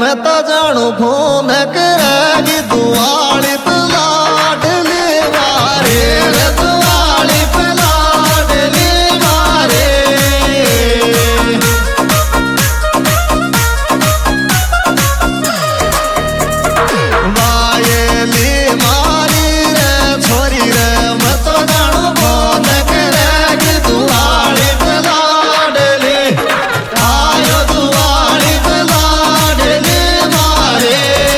मैं तो जानू फोन करेगी दुआली लाडली मारे रे दुआली लाडली मारे वायली मारी रे छोरी रे मैं तो जानू फोन करेगी दुआली लाडली आयो दुआली लाडली मारे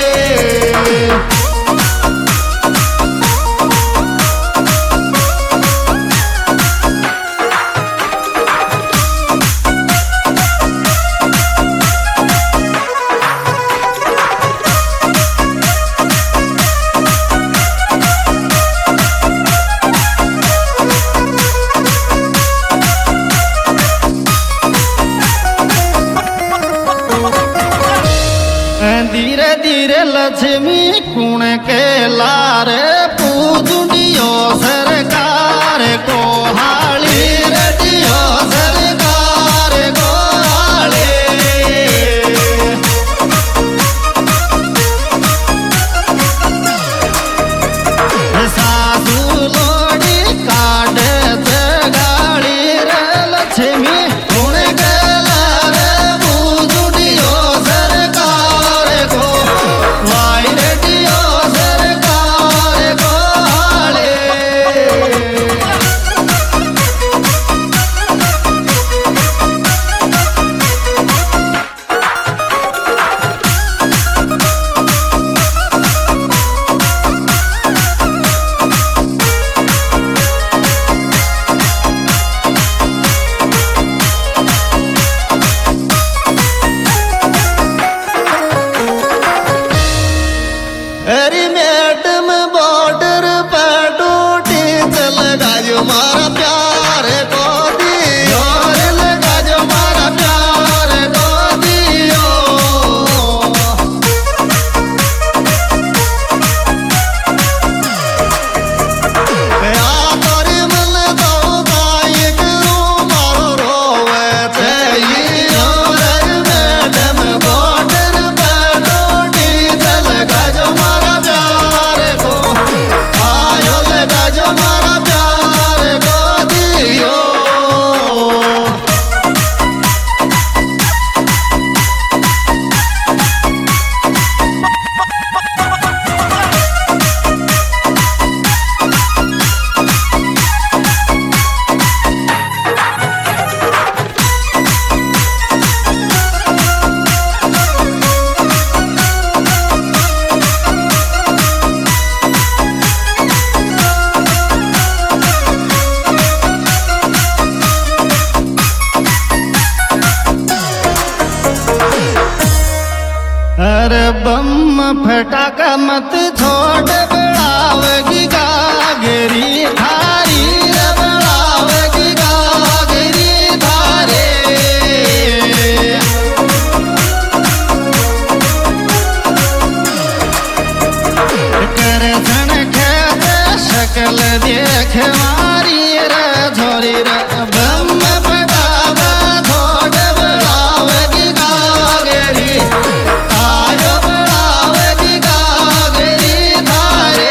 धीरे धीरे लक्ष्मी कुण के लारे पूजुडियो सरकार को हाली रेडियो सरकार को हाली सासू लोड़ी काटे गाड़ी रे लक्ष्मी कुण के लारे पूजुडियो सरकार को वाई रेडियो सरकार को हाले अरे मैडम बॉर्डर पर टूटी चल गाजो मारा प्यार को दियो रे लगा जो मारा प्यार को दियो या तोरे मन दो गाय करो मारो रोवे चाहिए रे मैडम बॉर्डर पर टूटी चल गाजो मारा प्यार को आयो लगा जो मारा प्यार को दियो अरे बम फटाका मत छोड़ बढ़ावेगी गागरी थारी रे बढ़ावेगी गागरी थारे कर धन खेत शकल देख मारी रे छोरी रे बम फटाका छोड़ बढ़ावेगी गागरी आयो बढ़ावेगी गागरी थारे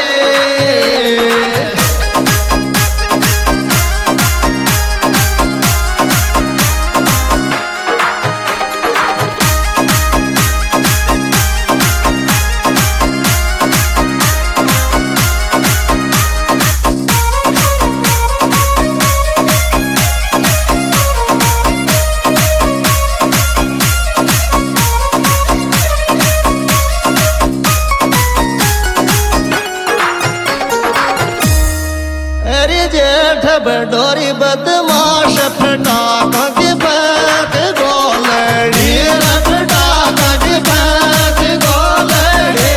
अरे जेठ बडोरी बदमाश फटाका के बैक गोलड़ी रे फटाका के बैक गोलड़ी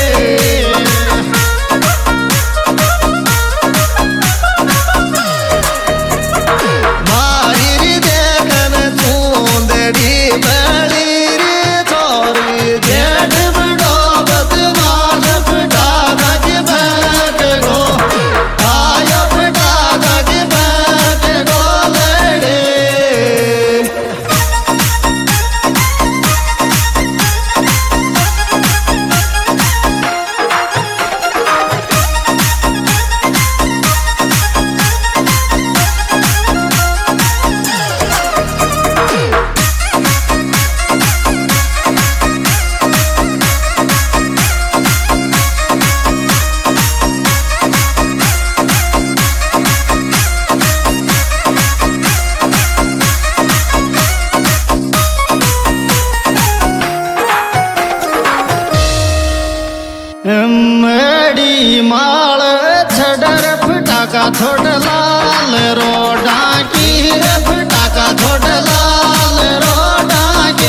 मारी री देखन चूंदड़ी बड़ी रे छोरी जेठ बडो बदमाश फटाका के बैक गो आयो फटाका के बैक गोलड़ी छोड़ लाल रोडा की रे फटाका छोड़ लाल रोडा के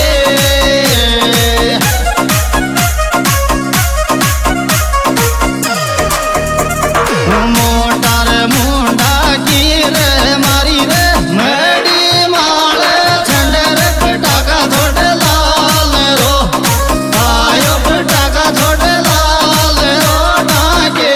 मोटर मुंडा की रे मारी रे मड़ी माल छंडर फटाका छोड़ लाल रो आयो फटाका छोड़ लाल रोडा के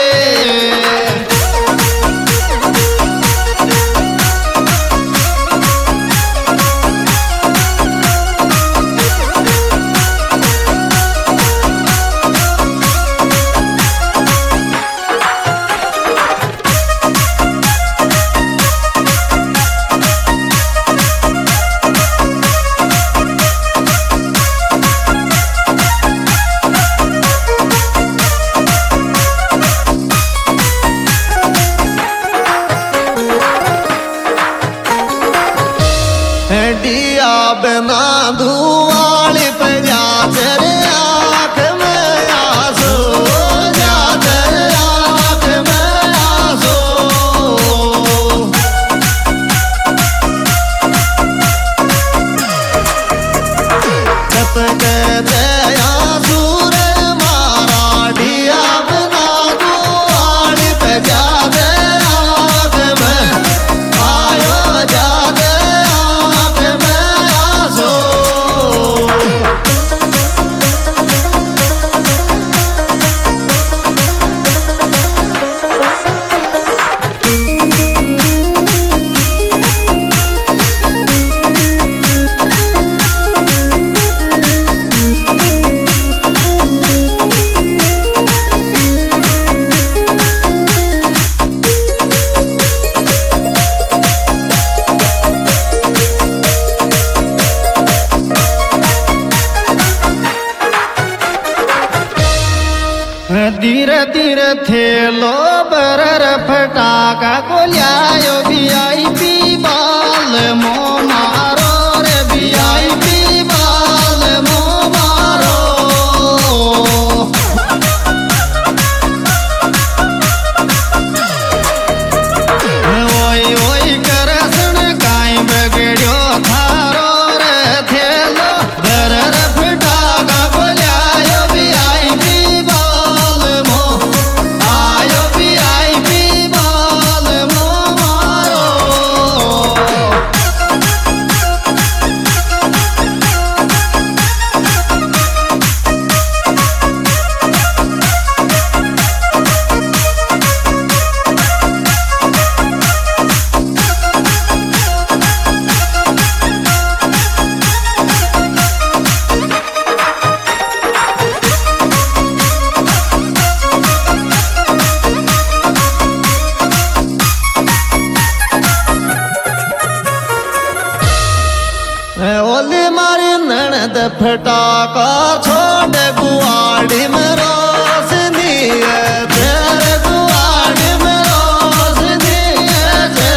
डिया बिना धुआली पे जाते रे आँख में आंसू जाते आँख में आंसू कत कहते आंसू रे मारा डिया बिना धुआली पे जाते आँख में आयो जाते धीरे धीरे थेलो बरर फटाका को लियायो VIP बाल मो मारो रे VIP बाल मो मारो ओई ओई करसन काई बगड़ियो थारो रे थेलो बरर फटाका को लियायो VIP ओली मारी ननद फटाका छोड़ गुआड़ी में रोशनी है तेरे गुआड़ी में रोशनी है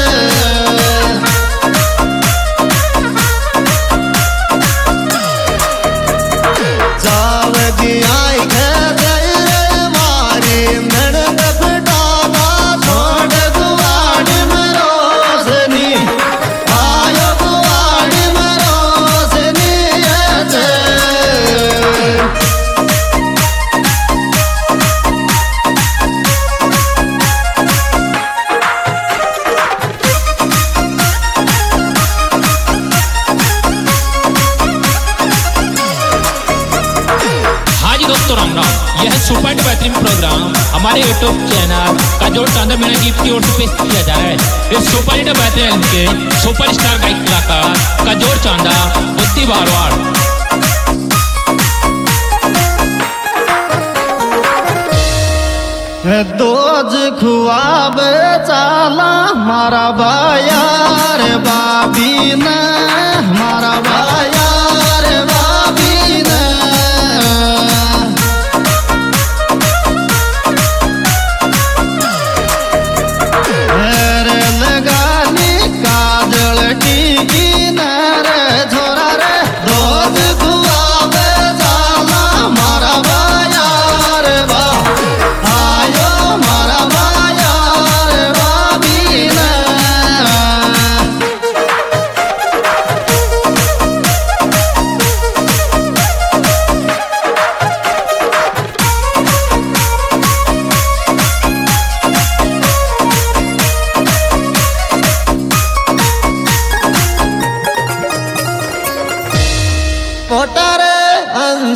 जावजी आई गए मारी ननद फटाका छोड़ गुआड़ी में रोशनी यह सुपर बेहतरीन प्रोग्राम हमारे यूट्यूब चैनल काजोल चांदा मीना गीत की ओर से पेश किया जा रहा है। इस सुपर हिट बेहतरीन के सुपर स्टार गायक कलाकार काजोल चांदा बुद्धि बारवाड़ दोज खुआब चाला मारा बायार बाबी न मारा बायार बाबी न लगानी काजल टीकी न रे छोरा रे दोज खुआब चाला मारा बायार बा आयो मारा बायार बा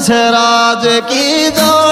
राज की जो